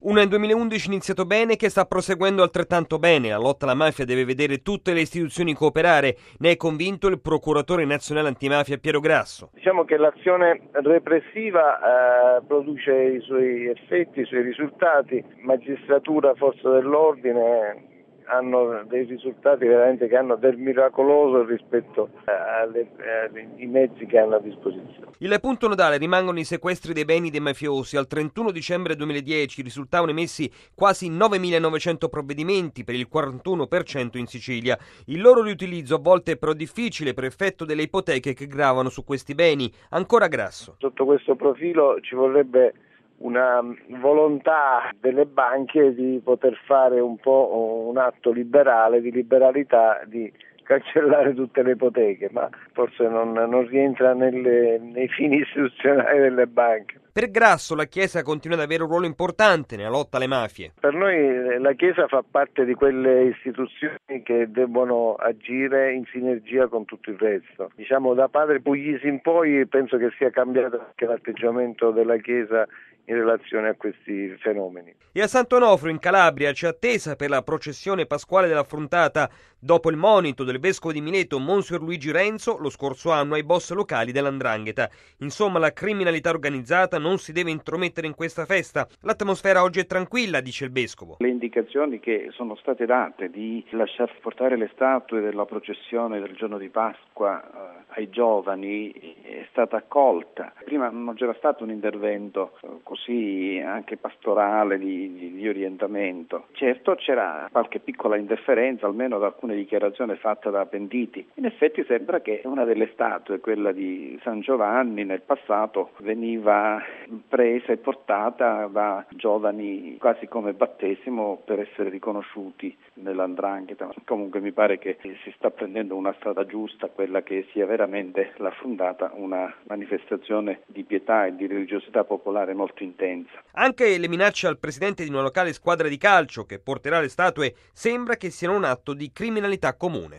Una nel 2011 iniziato bene che sta proseguendo altrettanto bene. La lotta alla mafia deve vedere tutte le istituzioni cooperare, ne è convinto il procuratore nazionale antimafia Piero Grasso. Diciamo che l'azione repressiva produce i suoi effetti, i suoi risultati. Magistratura, forze dell'ordine hanno dei risultati veramente che hanno del miracoloso rispetto ai mezzi che hanno a disposizione. Il punto nodale rimangono i sequestri dei beni dei mafiosi. Al 31 dicembre 2010 risultavano emessi quasi 9.900 provvedimenti, per il 41% in Sicilia. Il loro riutilizzo a volte è però difficile per effetto delle ipoteche che gravano su questi beni. Ancora Grasso. Sotto questo profilo ci vorrebbe una volontà delle banche di poter fare un po' un atto liberale, di liberalità, di cancellare tutte le ipoteche, ma forse non rientra nei fini istituzionali delle banche. Per Grasso la Chiesa continua ad avere un ruolo importante nella lotta alle mafie. Per noi la Chiesa fa parte di quelle istituzioni che debbono agire in sinergia con tutto il resto. Diciamo, da padre Puglisi in poi penso che sia cambiato anche l'atteggiamento della Chiesa in relazione a questi fenomeni. E a Sant'Onofrio in Calabria c'è attesa per la processione pasquale dell'Affrontata dopo il monito del vescovo di Mileto Monsignor Luigi Renzo lo scorso anno ai boss locali dell''Ndrangheta. Insomma, la criminalità organizzata non si deve intromettere in questa festa. L'atmosfera oggi è tranquilla, dice il vescovo. Le indicazioni che sono state date di lasciar portare le statue della processione del giorno di Pasqua ai giovani è stata accolta. Prima non c'era stato un intervento così anche pastorale di orientamento. Certo c'era qualche piccola interferenza, almeno da alcune dichiarazioni fatte da pentiti. In effetti sembra che una delle statue, quella di San Giovanni, nel passato veniva presa e portata da giovani quasi come battesimo per essere riconosciuti nell''Ndrangheta. Comunque mi pare che si sta prendendo una strada giusta, quella che sia veramente l'Affrontata una manifestazione di pietà e di religiosità popolare molto intensa. Anche le minacce al presidente di una locale squadra di calcio che porterà le statue sembra che siano un atto di criminalità comune.